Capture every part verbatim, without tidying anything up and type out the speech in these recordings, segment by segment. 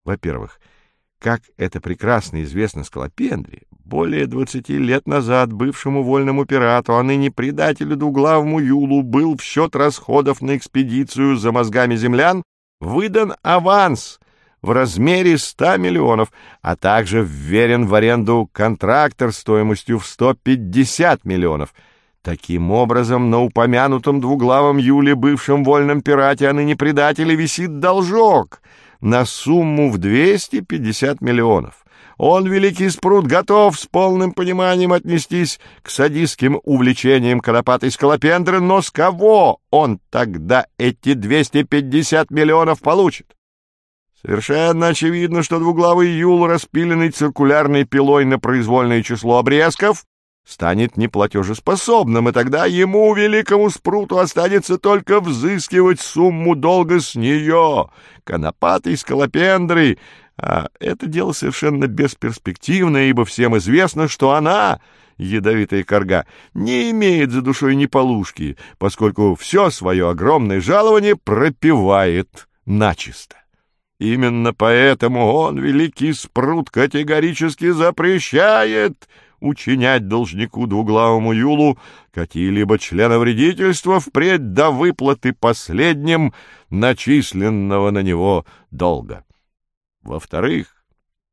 Во-первых, как это прекрасно известно Скалопендре, более двадцати лет назад бывшему вольному пирату, а ныне предателю двуглавому Юлу, был в счет расходов на экспедицию за мозгами землян выдан аванс в размере ста миллионов, а также вверен в аренду контрактор стоимостью в сто пятьдесят миллионов. Таким образом, на упомянутом двуглавом Юле, бывшем вольном пирате, а ныне предателе, висит должок на сумму в двести пятьдесят миллионов. Он, великий спрут, готов с полным пониманием отнестись к садистским увлечениям конопатой Скалопендры, но с кого он тогда эти двести пятьдесят миллионов получит? Совершенно очевидно, что двуглавый Юл, распиленный циркулярной пилой на произвольное число обрезков, станет неплатежеспособным, и тогда ему, великому спруту, останется только взыскивать сумму долга с нее, конопатой Скалопендры. А это дело совершенно бесперспективное, ибо всем известно, что она, ядовитая корга, не имеет за душой ни полушки, поскольку все свое огромное жалование пропивает начисто. Именно поэтому он, великий спрут, категорически запрещает учинять должнику двуглавому Юлу какие-либо членовредительства впредь до выплаты последним начисленного на него долга. Во-вторых,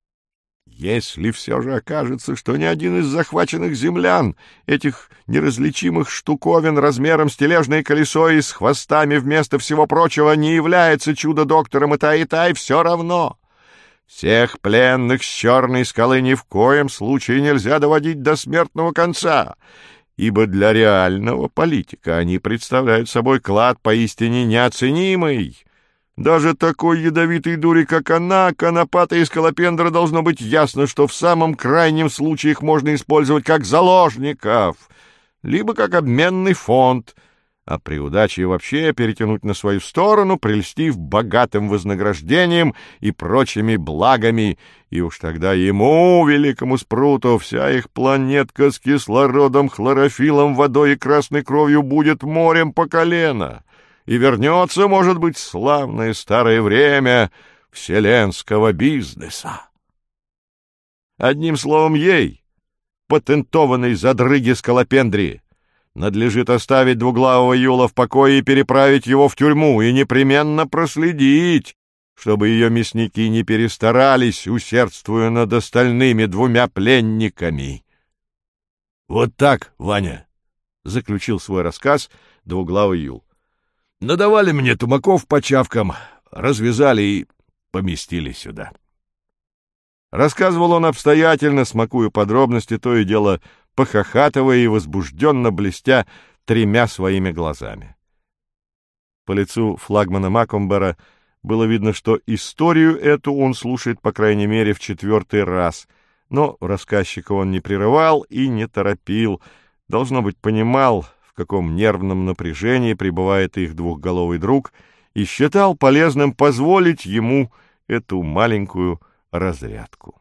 если все же окажется, что ни один из захваченных землян, этих неразличимых штуковин размером с тележное колесо и с хвостами вместо всего прочего, не является чудо-доктором Итай-Итай, все равно всех пленных с Черной скалы ни в коем случае нельзя доводить до смертного конца, ибо для реального политика они представляют собой клад поистине неоценимый. Даже такой ядовитой дури, как она, конопатая Скалопендра, должно быть ясно, что в самом крайнем случае их можно использовать как заложников, либо как обменный фонд, а при удаче вообще перетянуть на свою сторону, прельстив богатым вознаграждением и прочими благами, и уж тогда ему, великому спруту, вся их планетка с кислородом, хлорофилом, водой и красной кровью будет морем по колено. И вернется, может быть, славное старое время вселенского бизнеса. Одним словом, ей, патентованной задрыге Скалопендре, надлежит оставить двуглавого Юла в покое и переправить его в тюрьму, и непременно проследить, чтобы ее мясники не перестарались, усердствуя над остальными двумя пленниками. — Вот так, Ваня, — заключил свой рассказ двуглавый Юл. Надавали мне тумаков по чавкам, развязали и поместили сюда. Рассказывал он обстоятельно, смакуя подробности, то и дело похохатывая и возбужденно блестя тремя своими глазами. По лицу флагмана Макомбера было видно, что историю эту он слушает, по крайней мере, в четвертый раз, но рассказчика он не прерывал и не торопил, должно быть, понимал, в каком нервном напряжении пребывает их двухголовый друг, и считал полезным позволить ему эту маленькую разрядку.